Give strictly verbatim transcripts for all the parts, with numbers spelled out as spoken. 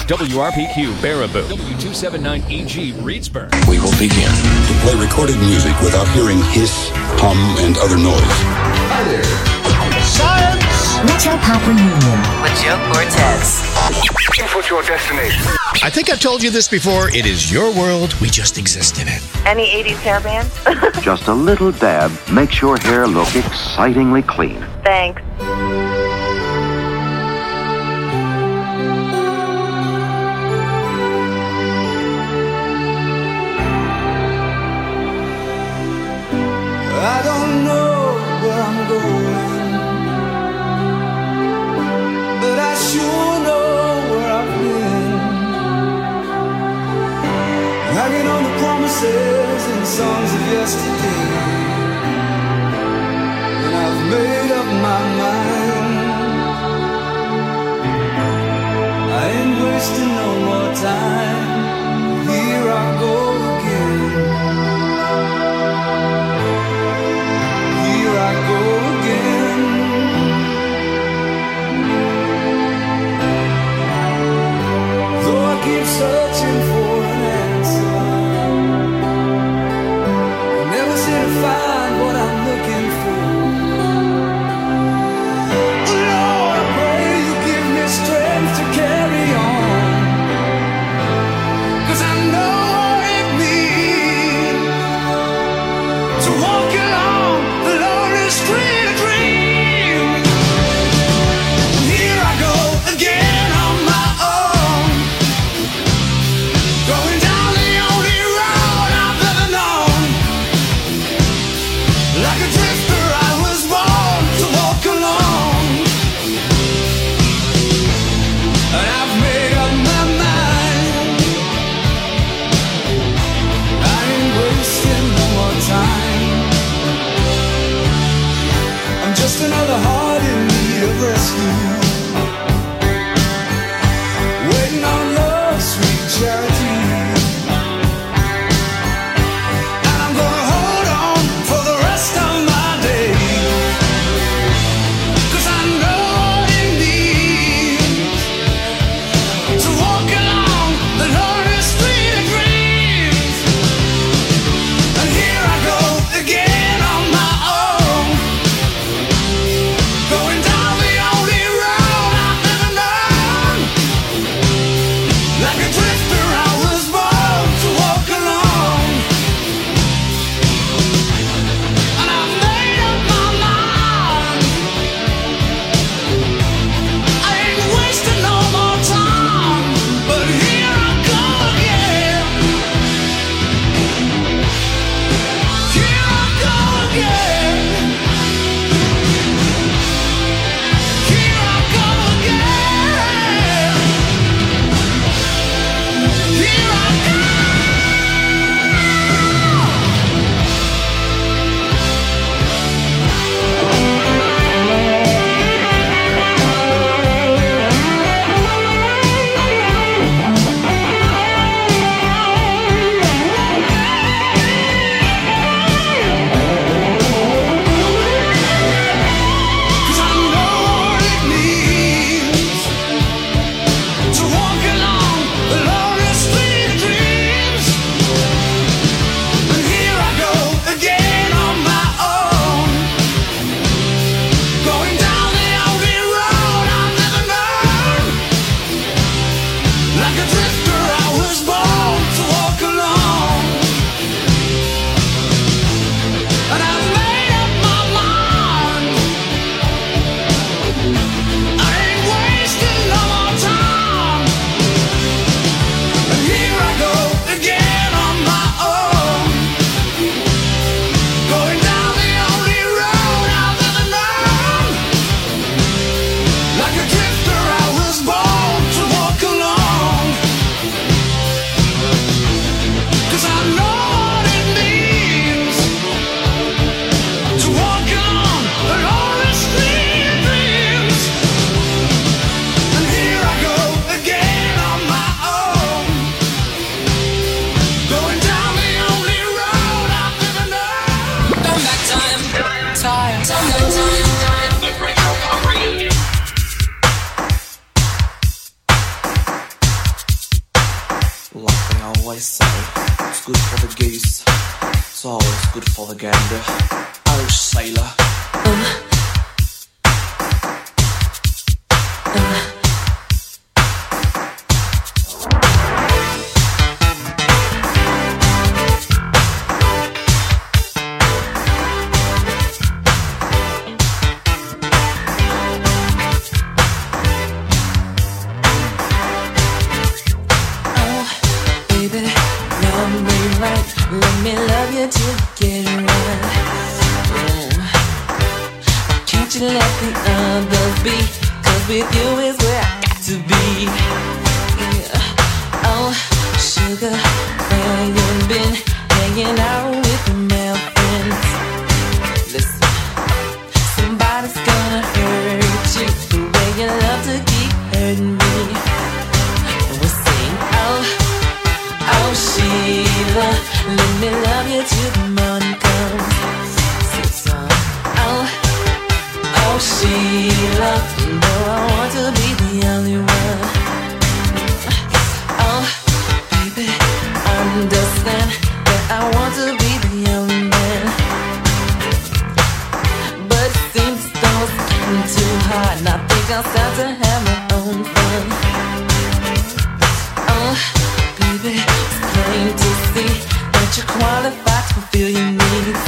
W R P Q Baraboo, W two seventy-nine E G Reedsburg. We will begin to play recorded music without hearing hiss, hum, and other noise. Hi there. Science! Metro Pop Reunion with Joe Cortez. Input your destination. I think I've told you this before. It is your world. We just exist in it. Any eighties hair bands? Just a little dab makes your hair look excitingly clean. Thanks. I don't know where I'm going, but I sure know where I've been. Hanging on the promises and songs of yesterday, and I've made up my mind. I ain't wasting no more time. Here I go again. I go again. Though I keep searching for an answer, I never seem to find what I'm looking for. Lord, I pray you give me strength to carry on, 'cause I know what it means to walk along the lonely street of dreams. Here I go again on my own, going down the only road I've ever known. Like a drifter I was born to walk alone, and I've made up my mind. I ain't wasting no more time. I'm just another heart in need of rescue, waiting on love's sweet charity. And I'm gonna hold on for the rest of my days, 'cause I know what it means to walk along the lonely street of dreams. And here I go again on my own, going down the only road Salt's good for the gander. Oh, sailor. Uh. Let me love you till you get it right. Mm. Can't you let the others be? Cause with you is where I got to be. Yeah. Oh, sugar, where you been? Hanging out with your male friends. Listen, somebody's gonna hurt you the way you love to keep hurting me. And we'll sing, oh, oh, Sheila, let me love you till the morning comes. Sing song. Oh, oh, Sheila, you know I want to be the only one. Oh, baby, understand that I want to be the only man. But it seems as though it's getting too hard, and I think I'll start to have my own fun. Oh, baby, it's plain to see that you're qualified to fulfill your needs.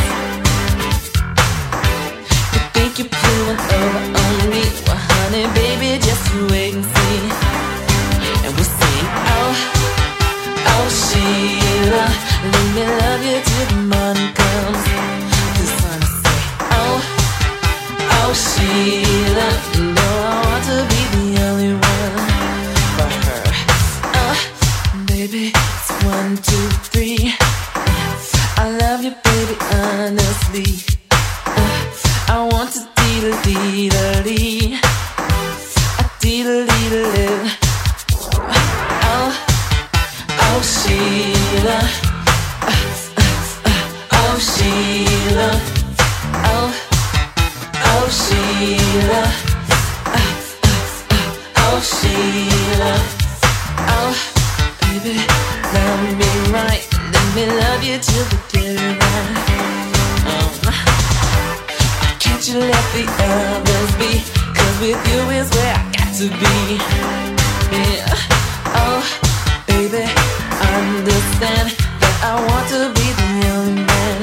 You think you're pulling over on me? Well, honey, baby, just you wait and see. And we'll sing, oh, oh, Sheila, let me love you till the morning comes. This one I say, oh, oh, Sheila, you know I want to be the only one for her. Oh, baby, it's one, two, three. I love you, baby, honestly. Uh, I want to dee-da-dee-da-dee. A dee-da-dee-da-dee. Oh, oh, Sheila. Uh, uh, uh, oh, Sheila. Oh, oh, Sheila. Uh, uh, uh, oh, Sheila. Oh, baby, love me right. Let me love you till the get it right. Um, can't you let the others be? Cause with you is where I got to be. Yeah. Oh, baby, understand that I want to be the only man.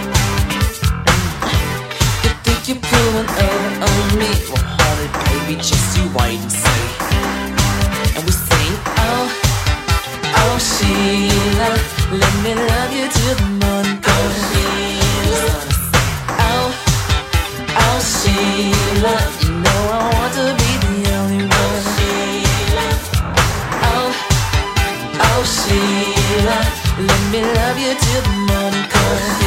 You think you're pulling over on me? Well, honey, baby, just you wait and see. And we sing, oh, oh, Sheila, let me love you till the morning comes. Oh, oh, Sheila, you know I want to be the only one. Oh, oh, Sheila, let me love you till the morning comes.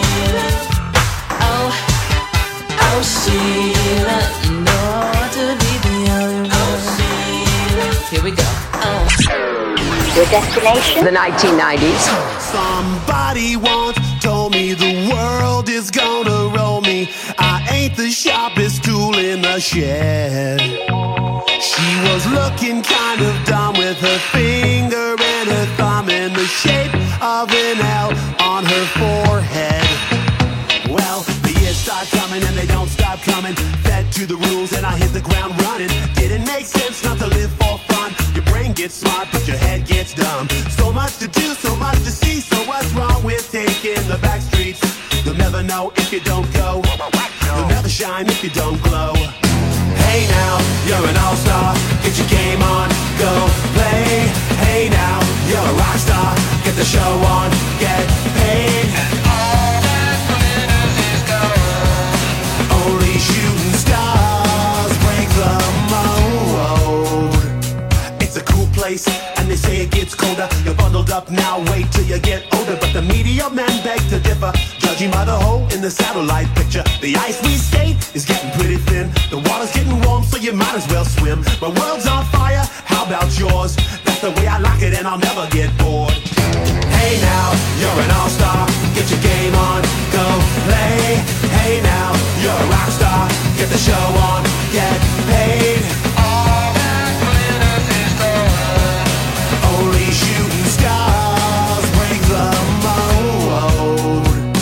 Oh, oh, Sheila, you know I want to be the only one. Here we go. Oh. Your destination? The nineteen nineties. Somebody once told me the world is gonna roll me. I ain't the sharpest tool in the shed. She was looking kind of dumb with her finger and her thumb in the shape of an L on her forehead. Well, the years start coming and they don't stop coming. Fed to the rules and I hit the ground running. Didn't make sense not to live for fun. Your brain gets smart but your head gets dumb. So much to do, so much to see. So what's wrong with taking the back streets? You'll never know if you don't go. You'll never shine if you don't glow. Hey now, you're an all-star. Get your game on, go play. Hey now, you're a rock star. Get the show on, get paid. And all that glitters is gold. Only shooting stars break the mold. It's a cool place, and they say it gets colder. You're bundled up now, wait till you get older. But the media men beg to differ, judging by the hole in the satellite picture. The ice we skate is getting pretty thin. The water's getting warm, so you might as well swim. My world's on fire, how about yours? That's the way I like it, and I'll never get bored. Hey now, you're an all-star. Get your game on, go play. Hey now, you're a rock star. Get the show on, get paid. All that glitters is gold. Only shooting stars break the mold.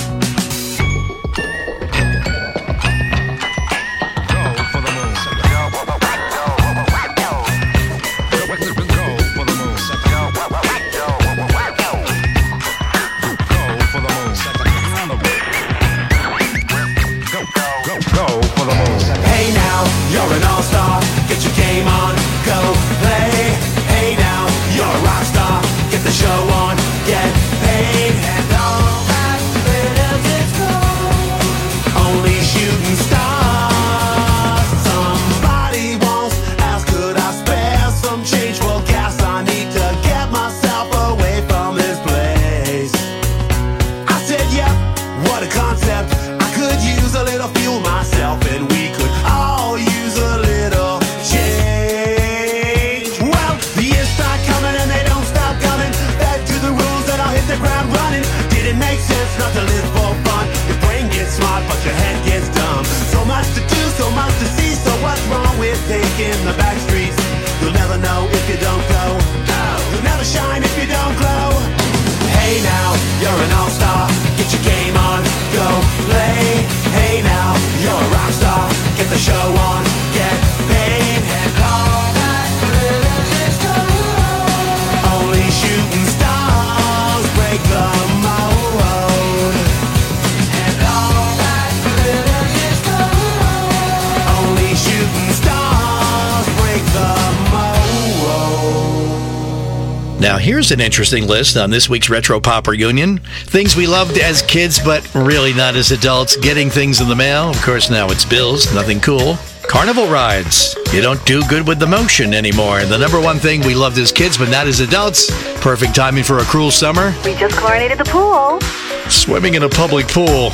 bit of fuel myself, and we could all use a little change. Well, the years start coming and they don't stop coming. Back to the rules and I'll hit the ground running. Did it make sense not to live for fun? Your brain gets smart but your head gets dumb. So much to do, so much to see. So what's wrong with taking the back streets? You'll never know if you don't go. You'll never shine if you don't glow. Hey now, you're an all-star. Get your game on, go play. Hey now, you're a rock star. Get the show on, get paid. And all that glitters is gold. Only shooting stars break the mold. And all that glitters is gold. Only shooting stars break the mold. Now, here's an interesting list on this week's Retro Pop Reunion. Things we loved as kids, but really not as adults. Getting things in the mail. Of course, now it's bills. Nothing cool. Carnival rides. You don't do good with the motion anymore. The number one thing we loved as kids, but not as adults. Perfect timing for a cruel summer. We just chlorinated the pool. Swimming in a public pool.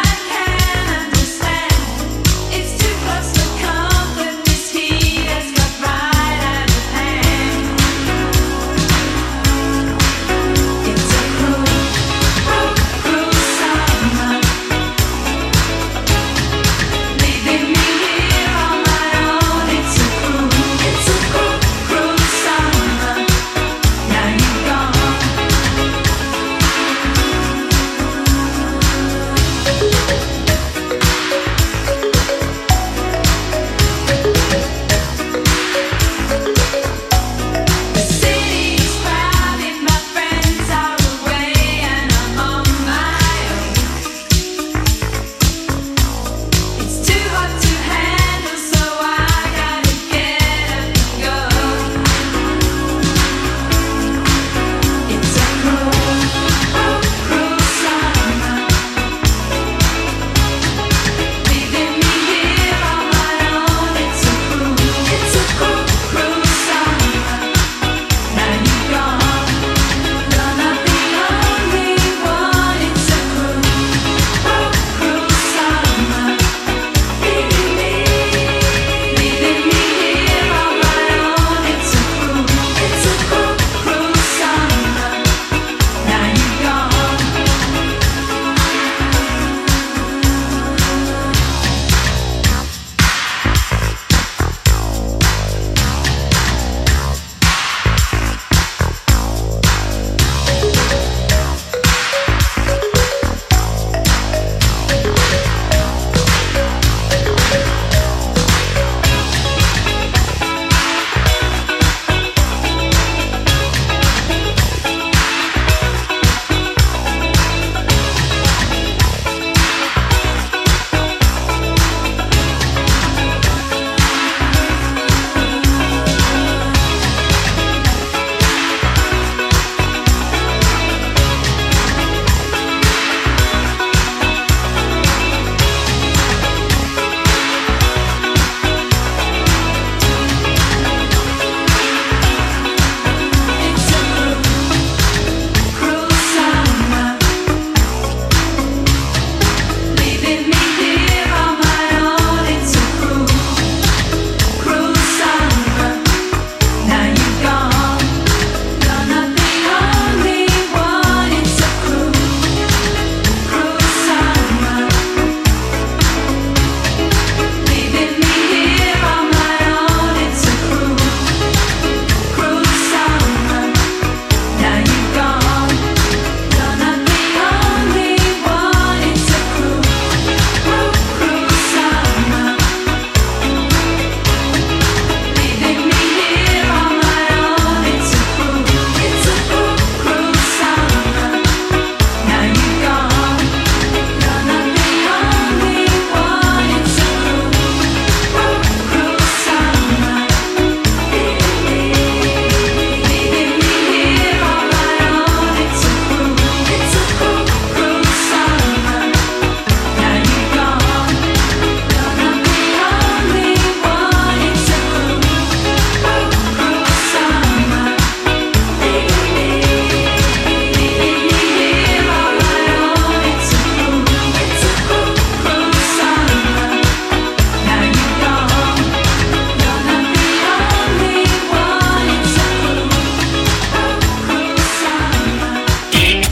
It's too close to comfort. This heat has got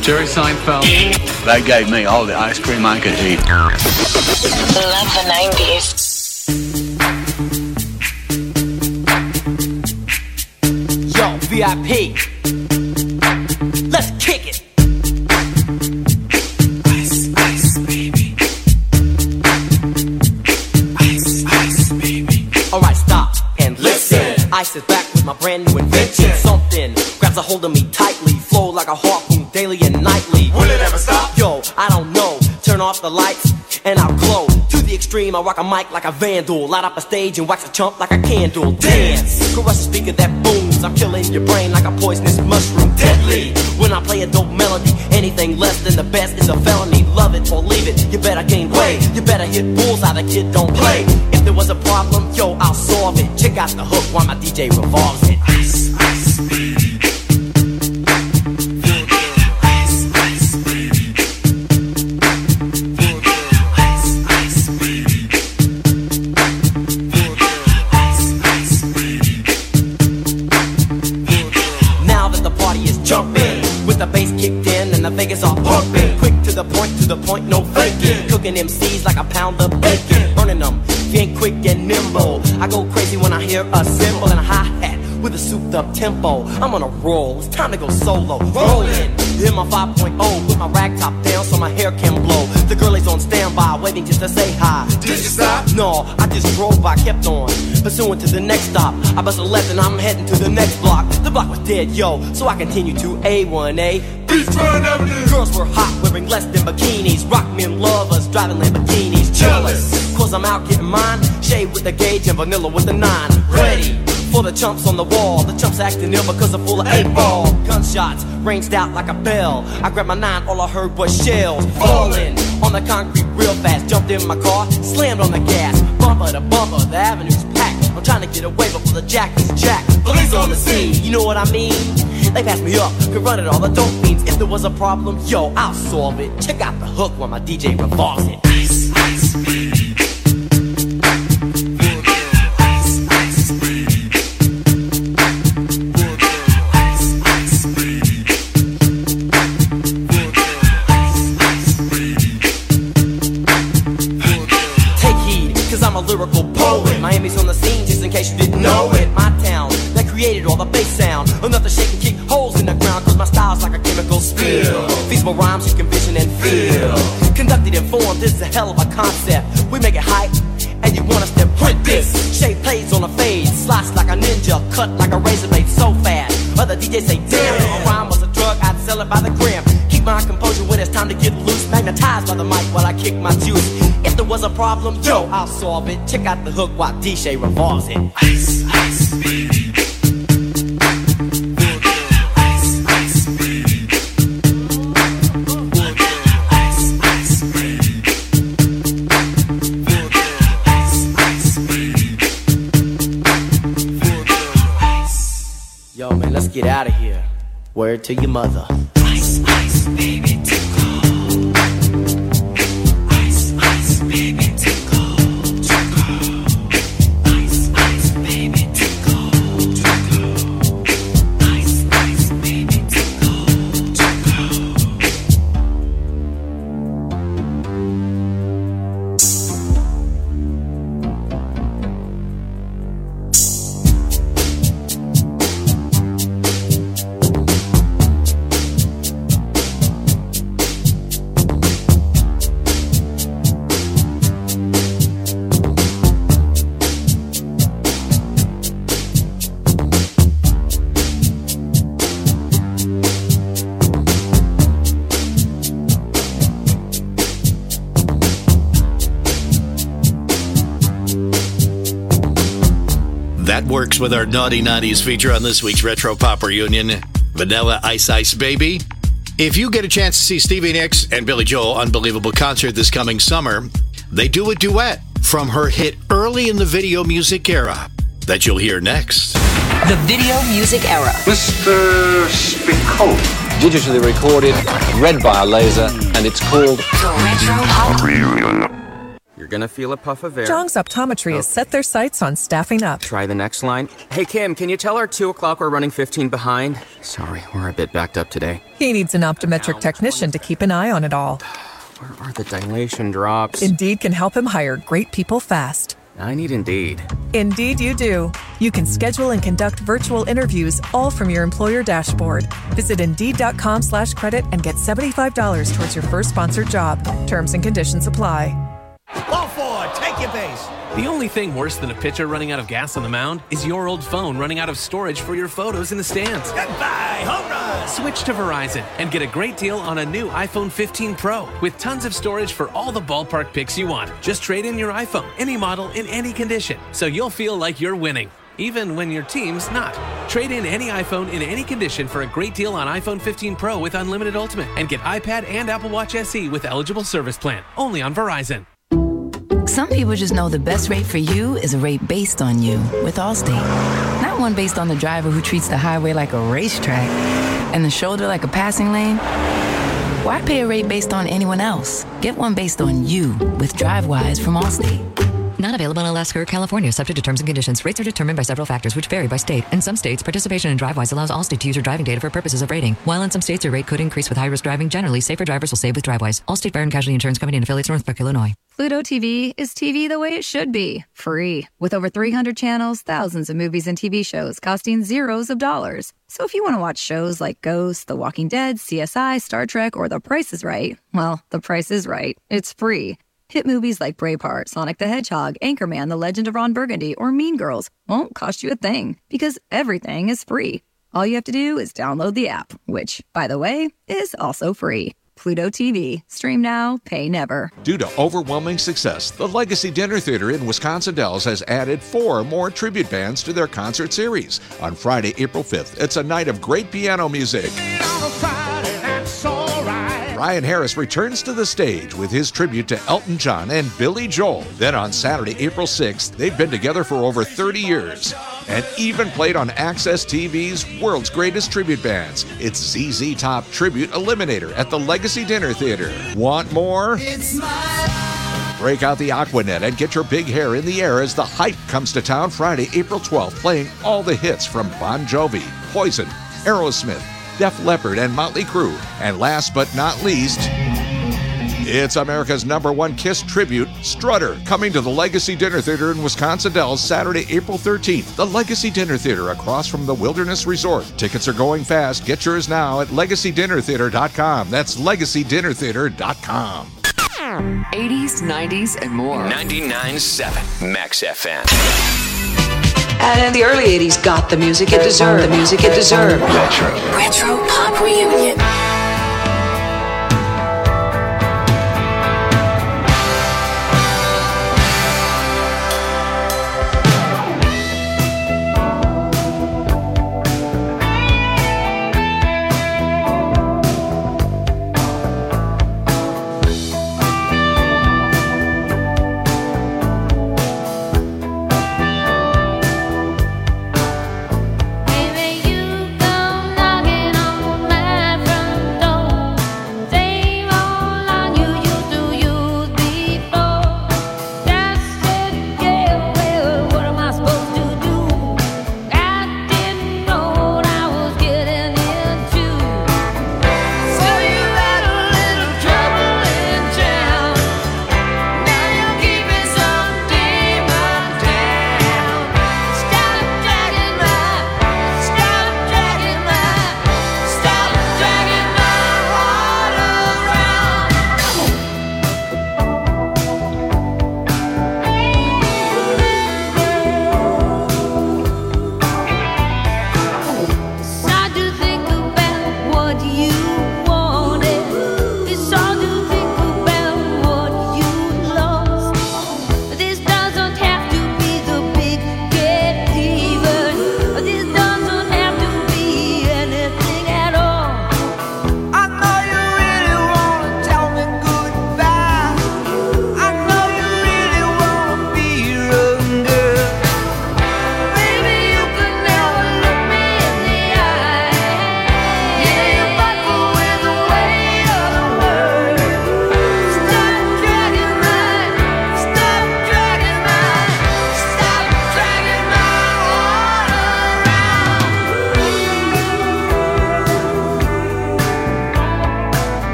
Jerry Seinfeld. They gave me all the ice cream I could eat. Love the nineties. Yo, V I P. Let's kick it. Ice, ice, baby. Ice, ice, baby. Alright, stop and listen. Ice is back with my brand new invention. Something grabs a hold of me tightly. Flow like a harpoon daily and nightly. Will it ever stop? Yo, I don't know. Turn off the lights and I'll glow. To the extreme, I rock a mic like a vandal. Light up a stage and wax a chump like a candle. Dance, crush a speaker that booms. I'm killing your brain like a poisonous mushroom. Deadly, when I play a dope melody. Anything less than the best is a felony. Love it or leave it, you better gain weight. You better hit bullseye, the kid don't play. If there was a problem, yo, I'll solve it. Check out the hook while my D J revolves it. Ice, ice, baby. The bass kicked in and the Vegas all pumping. Quick to the point, to the point, no faking. Cooking M Cs like a pound of bacon. Burning them, if you ain't quick and nimble. I go crazy when I hear a cymbal and a hi-hat with a souped up tempo. I'm on a roll, it's time to go solo. Rolling, in my five point oh, put my rag top down so my hair can blow. The girl is on standby, waiting just to say hi. Did you stop? No, I just drove by, kept on pursuing to the next stop. I bust a left and I'm heading to the next block. The block was dead, yo, so I continue to A one A. Beachfront Avenue. Girls were hot, wearing less than bikinis. Rock men love us, driving Lamborghinis. Jealous, cause I'm out getting mine. Shade with the gauge and vanilla with the nine. Ready for the chumps on the wall. The chumps acting ill because they're full of eight ball. Gunshots ranged out like a bell. I grabbed my nine, all I heard was shells falling on the concrete real fast. Jumped in my car, slammed on the gas. Bumper to bumper, the avenue's packed. I'm trying to get away before the jack is jacked. Police on the scene, you know what I mean? They passed me up, could run it all, the dope means. If there was a problem, yo, I'll solve it. Check out the hook while my D J revolves it. Ice, ice, baby. Lyrical poet. Miami's on the scene, just in case you didn't know it. My town, that created all the bass sound. Enough to shake and kick holes in the ground, cause my style's like a chemical spill. Feasible rhymes you can vision and feel. Conducted and formed, this is a hell of a concept. We make it hype, and you want us to print this. Shape plays on a fade, slice like a ninja, cut like a razor blade so fast. Other D Js say, damn, if a rhyme was a drug, I'd sell it by the gram. Keep my composure when it's time to get loose. Magnetized by the mic while I kick my juice. If there was a problem, yo, I'll solve it. Check out the hook while D J revolves it. Ice, ice, baby. Ice, ice, baby. Ice, ice, baby. Ice, ice, baby. Yo, man, let's get out of here. Word to your mother. Ice, ice, baby, tickle. Ice, ice, baby, tickle. Tickle. Ice, ice, baby, tickle. Tickle. Ice, ice, baby, tickle. Tickle. That works with our Naughty nineties feature on this week's Retro Pop Reunion, Vanilla Ice Ice Baby. If you get a chance to see Stevie Nicks and Billy Joel Unbelievable Concert this coming summer, they do a duet from her hit early in the video music era that you'll hear next. The video music era. Mister Spicoli. Digitally recorded, read by a laser, and it's called The Retro Pop Reunion. You're gonna feel a puff of air. Zhang's Optometry Oh. has set their sights on staffing up. Try the next line. Hey, Kim, can you tell her two o'clock we're running fifteen behind? Sorry, we're a bit backed up today. He needs an optometric technician to keep an eye on it all. Where are the dilation drops? Indeed can help him hire great people fast. I need Indeed. Indeed you do. You can schedule and conduct virtual interviews all from your employer dashboard. Visit Indeed.com slash credit and get seventy-five dollars towards your first sponsored job. Terms and conditions apply. Ball forward, take your base. The only thing worse than a pitcher running out of gas on the mound is your old phone running out of storage for your photos in the stands. Goodbye, home run. Switch to Verizon and get a great deal on a new iPhone fifteen Pro with tons of storage for all the ballpark pics you want. Just trade in your iPhone, any model, in any condition, so you'll feel like you're winning, even when your team's not. Trade in any iPhone in any condition for a great deal on iPhone fifteen Pro with Unlimited Ultimate and get iPad and Apple Watch S E with eligible service plan. Only on Verizon. Some people just know the best rate for you is a rate based on you with Allstate. Not one based on the driver who treats the highway like a racetrack and the shoulder like a passing lane. Why pay a rate based on anyone else? Get one based on you with DriveWise from Allstate. Not available in Alaska or California, subject to terms and conditions. Rates are determined by several factors, which vary by state. In some states, participation in DriveWise allows Allstate to use your driving data for purposes of rating. While in some states, your rate could increase with high-risk driving. Generally, safer drivers will save with DriveWise. Allstate Fire and Casualty Insurance Company and affiliates, Northbrook, Illinois. Pluto T V is T V the way it should be. Free. With over three hundred channels, thousands of movies and T V shows costing zeros of dollars. So if you want to watch shows like Ghost, The Walking Dead, C S I, Star Trek, or The Price is Right, well, The Price is Right. It's free. Hit movies like Braveheart, Sonic the Hedgehog, Anchorman, The Legend of Ron Burgundy, or Mean Girls won't cost you a thing because everything is free. All you have to do is download the app, which, by the way, is also free. Pluto T V. Stream now, pay never. Due to overwhelming success, the Legacy Dinner Theater in Wisconsin Dells has added four more tribute bands to their concert series. On Friday, April fifth, it's a night of great piano music. Brian Harris returns to the stage with his tribute to Elton John and Billy Joel. Then on Saturday, April sixth, they've been together for over thirty years and even played on Access T V's World's Greatest Tribute Bands. It's Z Z Top Tribute Eliminator at the Legacy Dinner Theater. Want more? It's my Break out the Aquanet and get your big hair in the air as The Hype comes to town Friday, April twelfth, playing all the hits from Bon Jovi, Poison, Aerosmith, Def Leppard, and Motley Crue. And last but not least, it's America's number one Kiss tribute, Strutter, coming to the Legacy Dinner Theater in Wisconsin Dells Saturday, April thirteenth. The Legacy Dinner Theater across from the Wilderness Resort. Tickets are going fast. Get yours now at legacy dinner theater dot com. That's legacy dinner theater dot com. eighties, nineties, and more. ninety-nine point seven Max F M. And the early eighties got the music it deserved. The music it deserved. Retro. Retro Pop Reunion. Baby, you come knocking on my front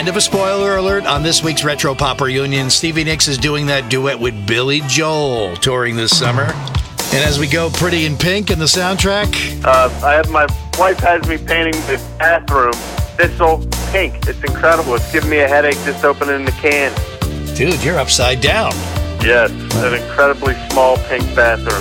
Kind of a spoiler alert on this week's Retro Pop Reunion. Stevie Nicks is doing that duet with Billy Joel touring this summer. And as we go, Pretty in Pink in the soundtrack. Uh, I have my wife has me painting the bathroom Thistle pink. It's incredible. It's giving me a headache just opening the can. Dude, you're upside down. Yes, an incredibly small pink bathroom.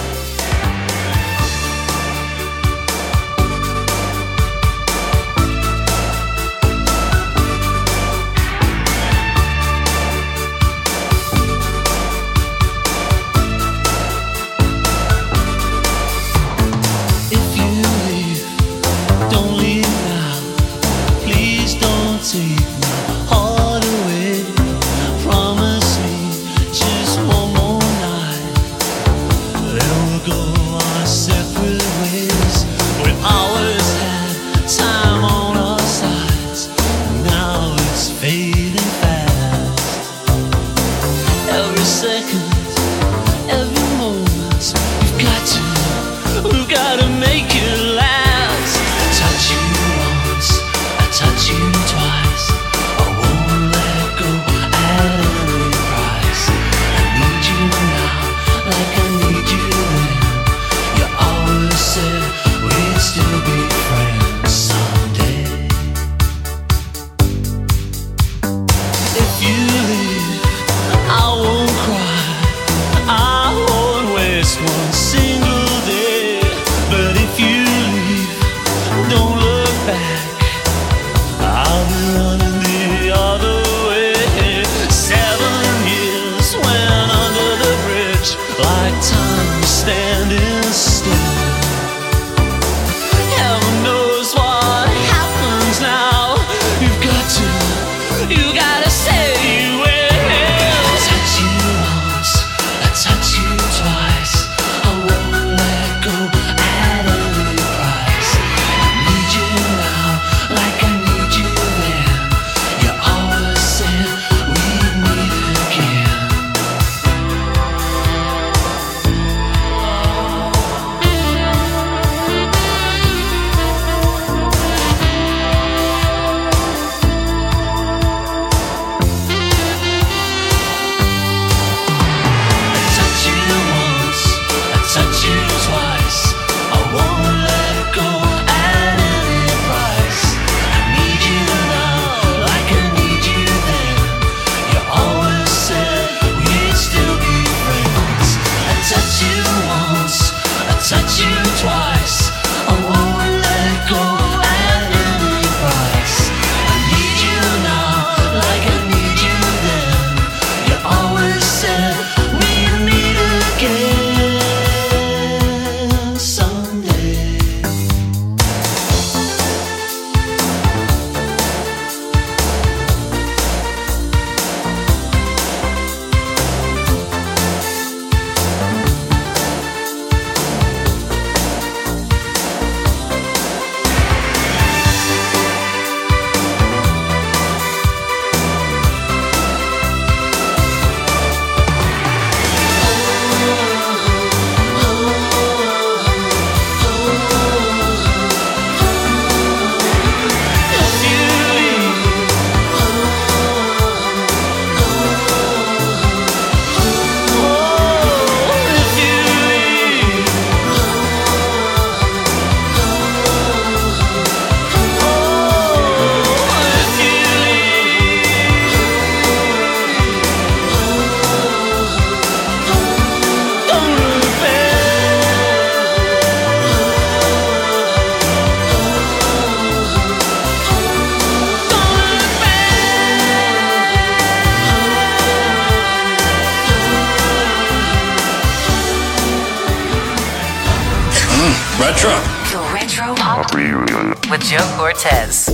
Retro. The Retro Pop Reunion with Joe Cortez.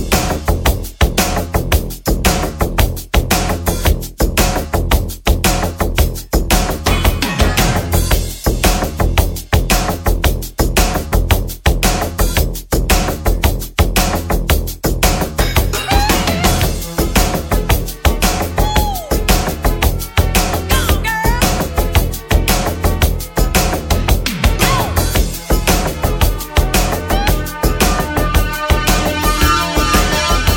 Go!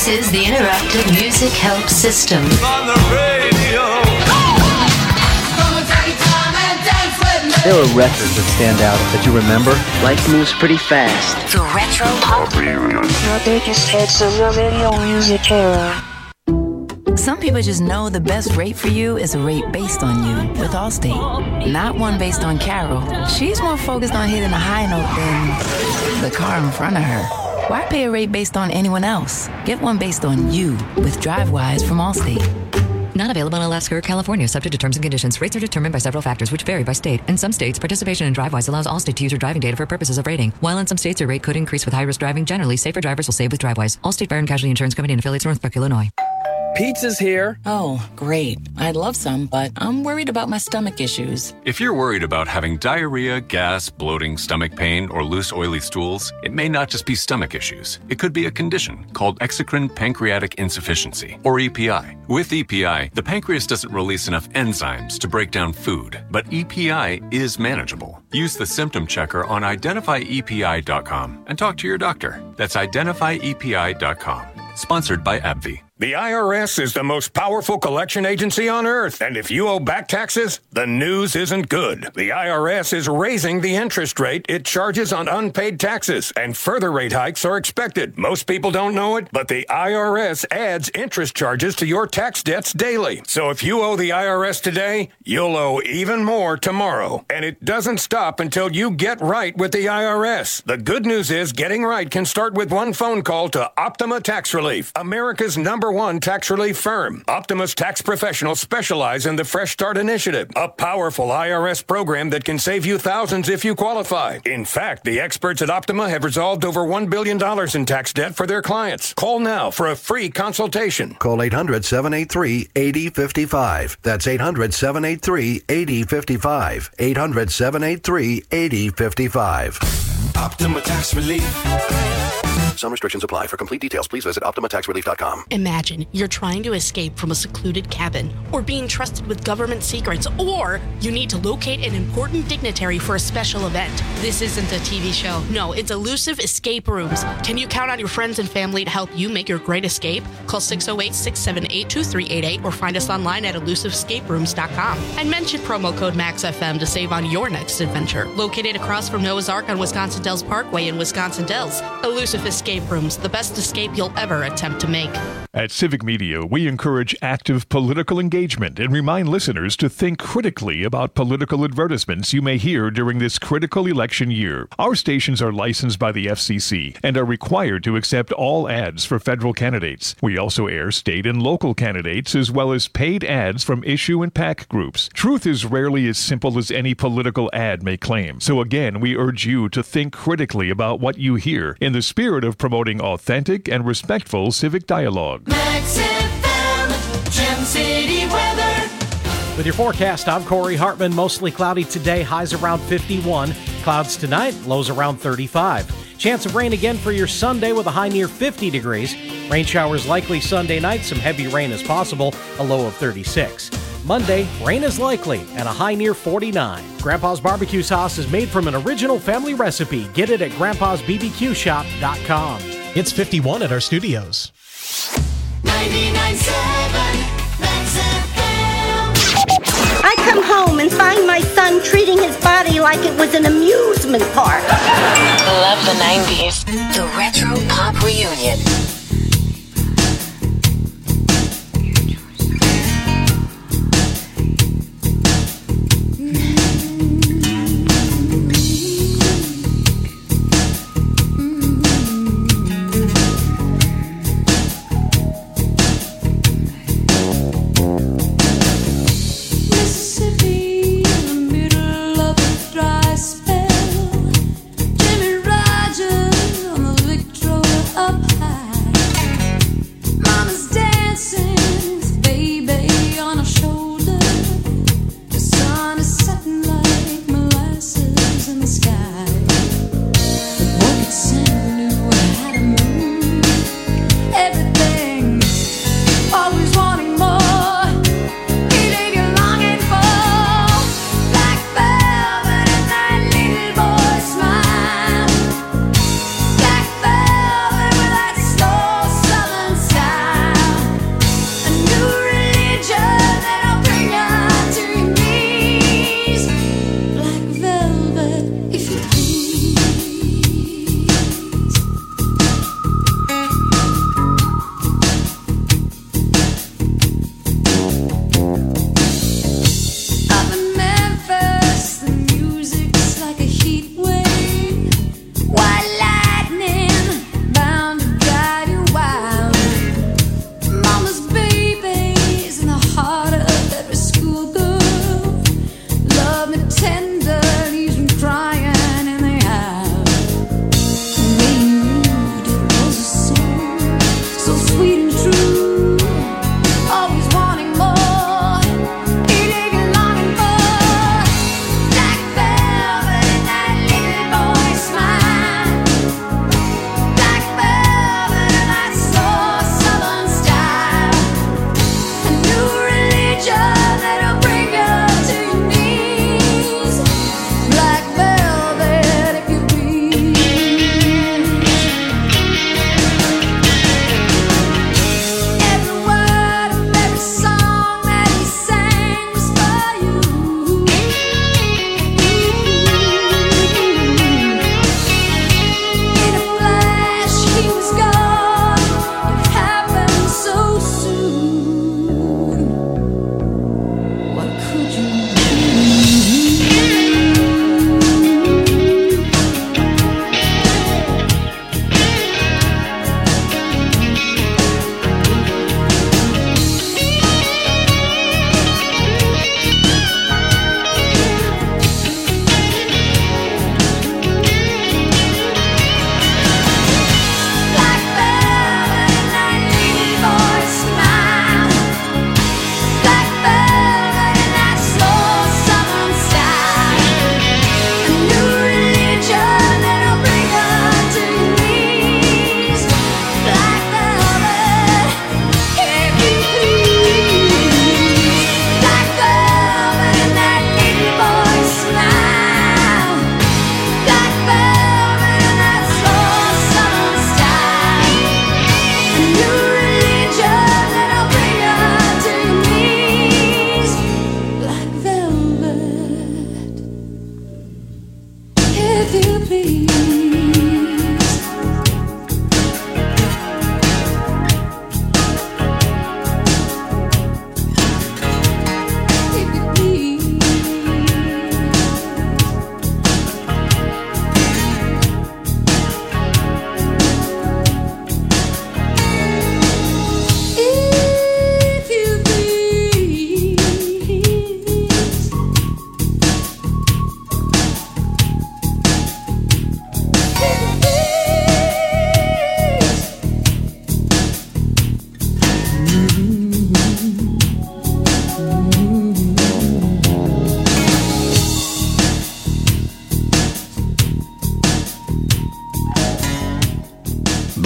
This is the Interactive Music Help System. On the radio. There are records that stand out that you remember. Life moves pretty fast. The Retro Pop Reunion. The biggest hits of the video music era. Some people just know the best rate for you is a rate based on you with Allstate. Not one based on Carol. She's more focused on hitting a high note than the car in front of her. Why pay a rate based on anyone else? Get one based on you with DriveWise from Allstate. Not available in Alaska or California, subject to terms and conditions. Rates are determined by several factors, which vary by state. In some states, participation in DriveWise allows Allstate to use your driving data for purposes of rating. While in some states, your rate could increase with high-risk driving. Generally, safer drivers will save with DriveWise. Allstate Fire and Casualty Insurance Company and affiliates, Northbrook, Illinois. Pizza's here. Oh, great. I'd love some, but I'm worried about my stomach issues. If you're worried about having diarrhea, gas, bloating, stomach pain, or loose, oily stools, it may not just be stomach issues. It could be a condition called exocrine pancreatic insufficiency, or E P I. With E P I, the pancreas doesn't release enough enzymes to break down food, but E P I is manageable. Use the symptom checker on identify E P I dot com and talk to your doctor. That's identify E P I dot com. Sponsored by AbbVie. The I R S is the most powerful collection agency on earth, and if you owe back taxes, the news isn't good. The I R S is raising the interest rate it charges on unpaid taxes, and further rate hikes are expected. Most people don't know it, but the I R S adds interest charges to your tax debts daily. So if you owe the I R S today, you'll owe even more tomorrow. And it doesn't stop until you get right with the I R S. The good news is getting right can start with one phone call to Optima Tax Relief, America's number one tax relief firm. Optima's tax professionals specialize in the Fresh Start Initiative, a powerful I R S program that can save you thousands if you qualify. In fact, the experts at Optima have resolved over one billion dollars in tax debt for their clients. Call now for a free consultation. Call eight hundred, seven eight three, eight zero five five. That's eight hundred, seven eight three, eight zero five five. eight hundred, seven eight three, eight zero five five. Optima Tax Relief. Some restrictions apply. For complete details, please visit Optima Tax Relief dot com. Imagine you're trying to escape from a secluded cabin, or being trusted with government secrets, or you need to locate an important dignitary for a special event. This isn't a T V show. No, it's Elusive Escape Rooms. Can you count on your friends and family to help you make your great escape? Call six oh eight, six seven eight, two three eight eight or find us online at elusive escape rooms dot com. And mention promo code MAXFM to save on your next adventure. Located across from Noah's Ark on Wisconsin Dells Parkway in Wisconsin Dells, Elusive Escape Rooms, the best escape you'll ever attempt to make. At Civic Media, we encourage active political engagement and remind listeners to think critically about political advertisements you may hear during this critical election year. Our stations are licensed by the F C C and are required to accept all ads for federal candidates. We also air state and local candidates as well as paid ads from issue and PAC groups. Truth is rarely as simple as any political ad may claim. So again, we urge you to think critically about what you hear in the spirit of promoting authentic and respectful civic dialogue. Max F M, Gem City weather. With your forecast, I'm Corey Hartman. Mostly cloudy today, highs around fifty-one. Clouds tonight, lows around thirty-five. Chance of rain again for your Sunday with a high near fifty degrees. Rain showers likely Sunday night. Some heavy rain is possible, a low of thirty-six. Monday, rain is likely and a high near forty-nine. Grandpa's Barbecue Sauce is made from an original family recipe. Get it at grandpas b b q shop dot com. It's fifty-one at our studios. ninety-nine point seven Max F M. I come home and find my son treating his body like it was an amusement park. Love the nineties. The Retro Pop Reunion. Up high.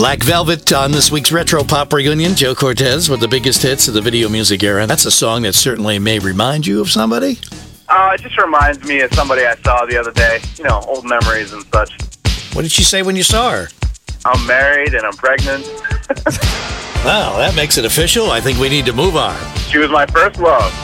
Black Velvet on this week's Retro Pop Reunion. Joe Cortez with the biggest hits of the video music era. That's a song that certainly may remind you of somebody. Uh, it just reminds me of somebody I saw the other day. You know, old memories and such. What did she say when you saw her? I'm married and I'm pregnant. Wow, that makes it official. I think we need to move on. She was my first love.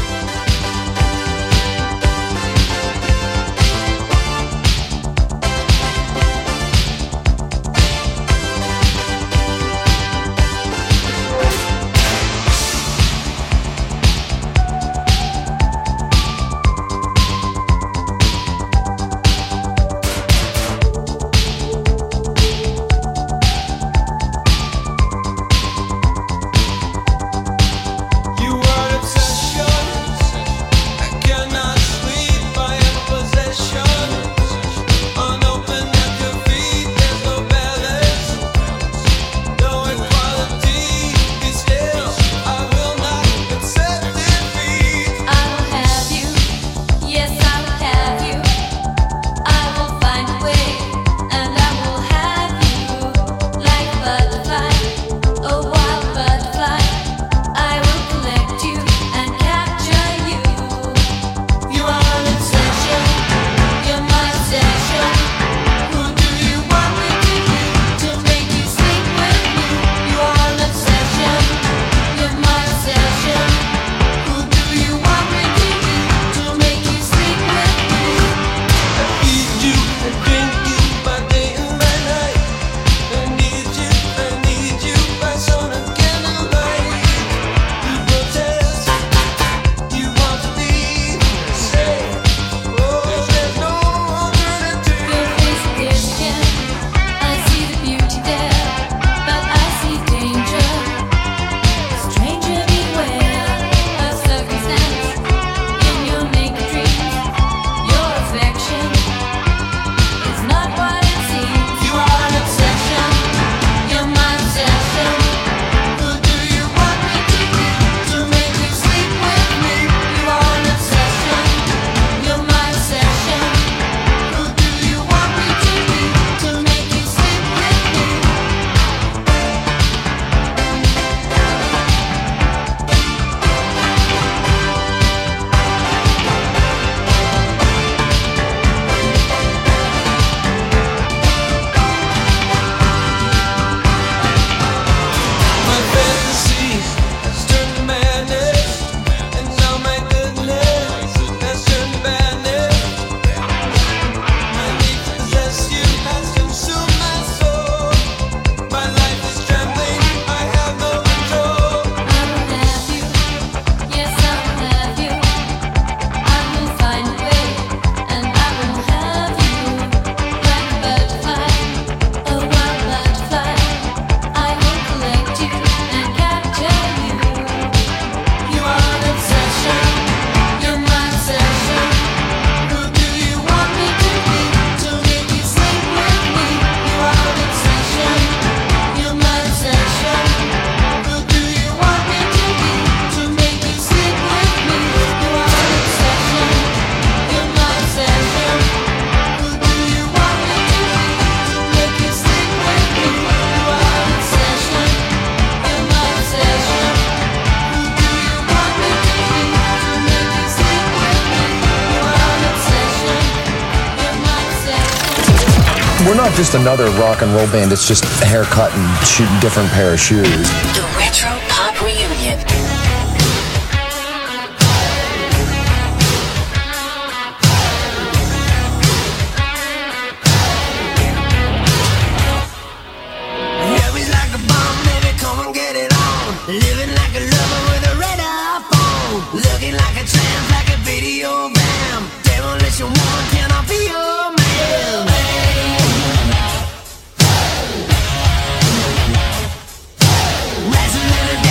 We're not just another rock and roll band. It's just a haircut and shooting different pair of shoes. The Retro Pop Reunion. Living like a lover with a red iPhone. Looking like a tramp, like a video bam. Demolition one, can I be your man? Wrestling in a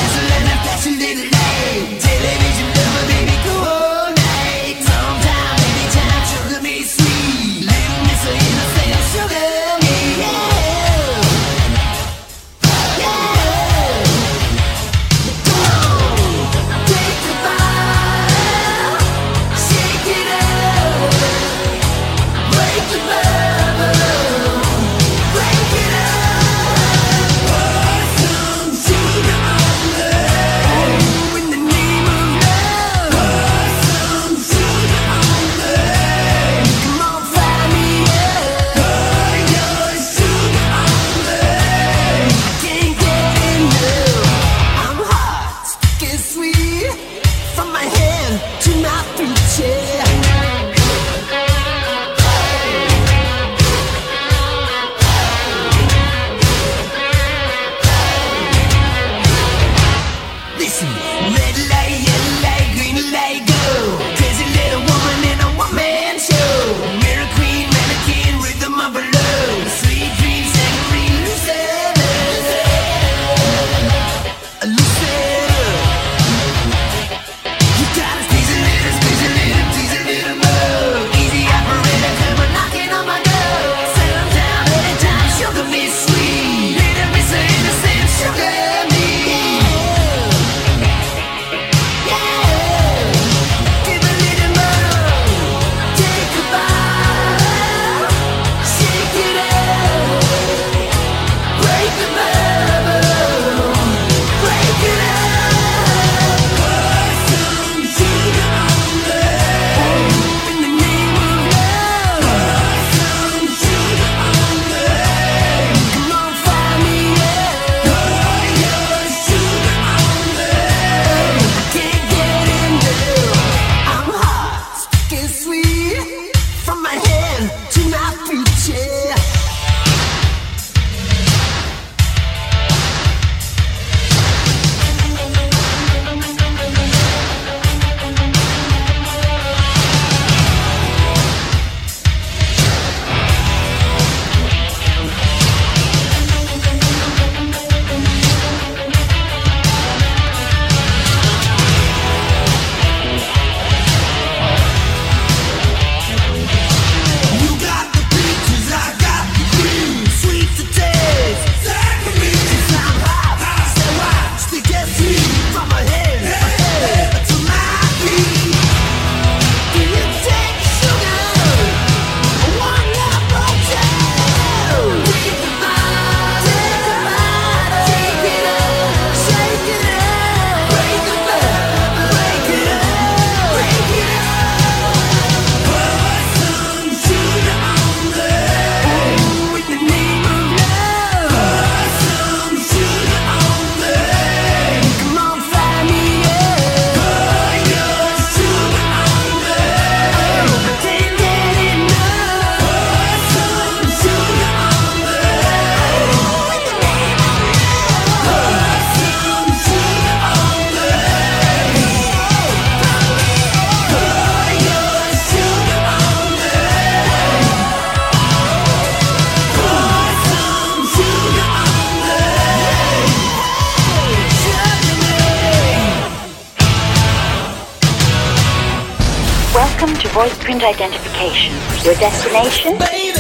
Welcome to voice print identification. Your destination?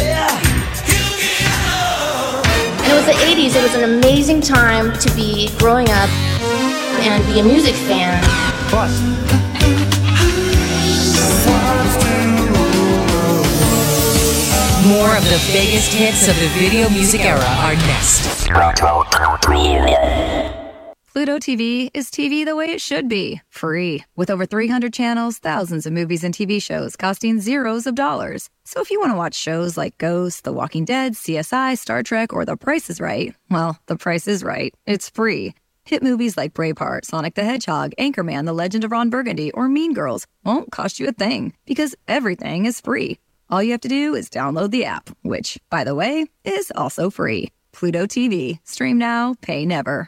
And it was the eighties. It was an amazing time to be growing up and be a music fan. Plus. More of the biggest hits of the video music era are next. Pluto T V is T V the way it should be, free. With over three hundred channels, thousands of movies and T V shows costing zeros of dollars. So if you want to watch shows like Ghost, The Walking Dead, C S I, Star Trek, or The Price is Right, well, The Price is Right. It's free. Hit movies like Braveheart, Sonic the Hedgehog, Anchorman, The Legend of Ron Burgundy, or Mean Girls won't cost you a thing, because everything is free. All you have to do is download the app, which, by the way, is also free. Pluto T V. Stream now, pay never.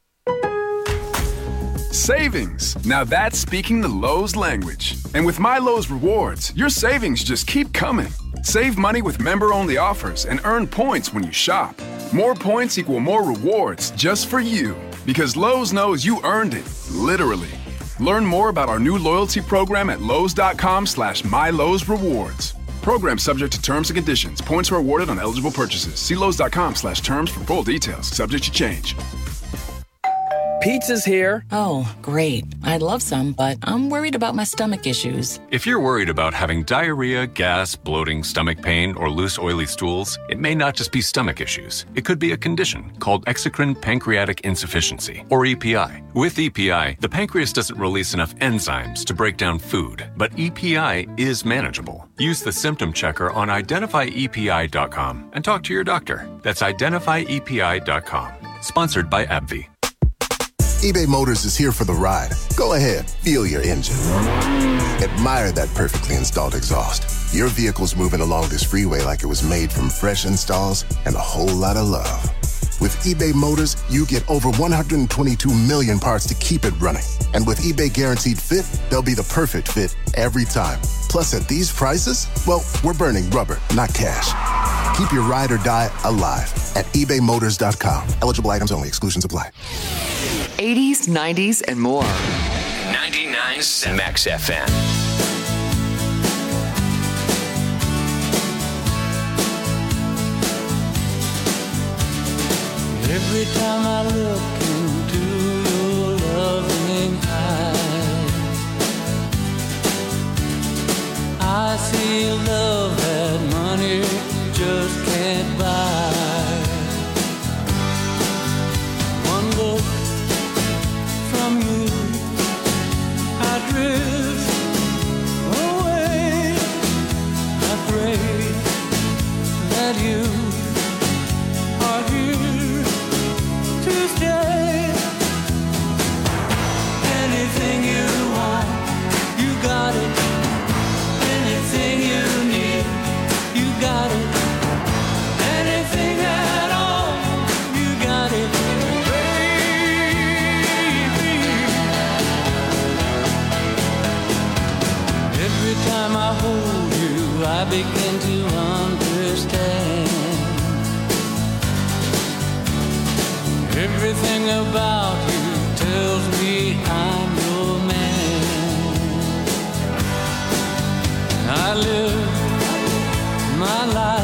Savings. Now that's speaking the Lowe's language. And with My Lowe's Rewards, your savings just keep coming. Save money with member-only offers and earn points when you shop. More points equal more rewards just for you. Because Lowe's knows you earned it, literally. Learn more about our new loyalty program at Lowe's.com slash My Lowe's Rewards. Program subject to terms and conditions. Points are awarded on eligible purchases. See Lowe's.com slash terms for full details. Subject to change. Pizza's here. Oh, great. I'd love some, but I'm worried about my stomach issues. If you're worried about having diarrhea, gas, bloating, stomach pain, or loose, oily stools, it may not just be stomach issues. It could be a condition called exocrine pancreatic insufficiency, or E P I. With E P I, the pancreas doesn't release enough enzymes to break down food, but E P I is manageable. Use the symptom checker on identify E P I dot com and talk to your doctor. That's identify E P I dot com. Sponsored by AbbVie. eBay Motors is here for the ride. Go ahead, feel your engine. Admire that perfectly installed exhaust. Your vehicle's moving along this freeway like it was made from fresh installs and a whole lot of love. With eBay Motors, you get over one hundred twenty-two million parts to keep it running. And with eBay Guaranteed Fit, they'll be the perfect fit every time. Plus, at these prices, well, we're burning rubber, not cash. Keep your ride or die alive at ebay motors dot com. Eligible items only. Exclusions apply. eighties, nineties, and more. ninety-nine point seven Max F M. Every time I look into your loving eyes, I see love that money just can't buy. One look from you, I drift away. I pray that you are here to stay. Anything you want, you got it. Anything you need, you got it. Anything at all, you got it, baby. Every time I hold you, I begin to understand. Everything about you tells me I'm your man. I live my life